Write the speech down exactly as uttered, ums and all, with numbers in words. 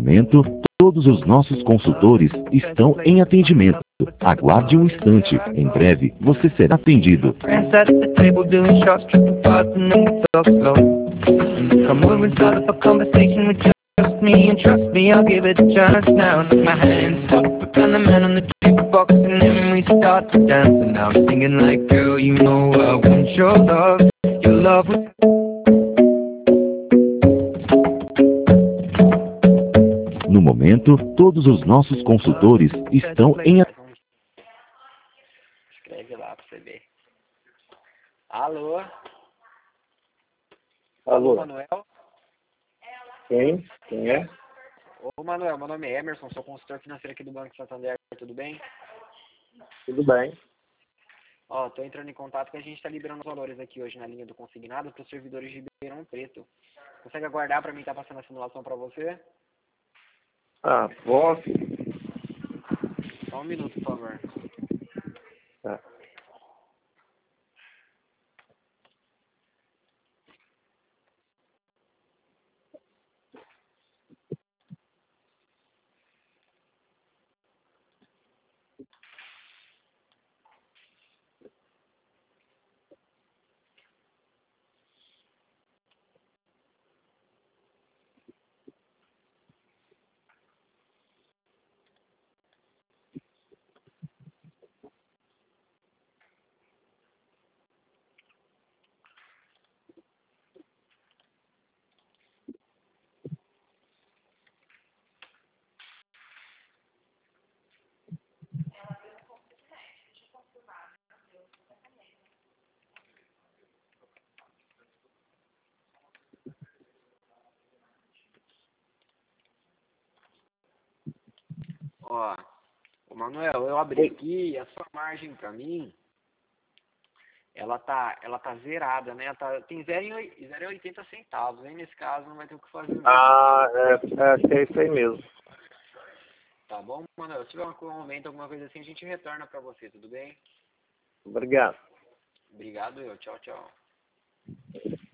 momento, todos os nossos consultores estão em atendimento. Aguarde um instante. Em breve, você será atendido. Me and trust me, I'll give it a chance now. Take my hand, put on the man on the jukebox, and then we start to dance. And now I'm singing like, girl, you know I want your love, your love. No momento, todos os nossos consultores estão em... Escreve lá pra você ver. Alô? Alô? Manuel? Quem? Quem é? Ô, Manuel, meu nome é Emerson, sou consultor financeiro aqui do Banco Santander, tudo bem? Tudo bem. Ó, tô entrando em contato que a gente tá liberando os valores aqui hoje na linha do consignado para os servidores de Ribeirão Preto. Consegue aguardar para mim estar passando a simulação para você? Ah, posso? Só um minuto, por favor. Tá. Ó, ô Manuel, eu abri aqui e a sua margem para mim, ela tá, ela tá zerada, né? Ela tá, tem zero vírgula oitenta centavos, hein? Nesse caso não vai ter o que fazer mesmo. Ah, é, é, é isso aí mesmo. Tá bom, Manuel? Se tiver um momento, alguma coisa assim, a gente retorna para você, tudo bem? Obrigado. Obrigado eu, tchau, tchau.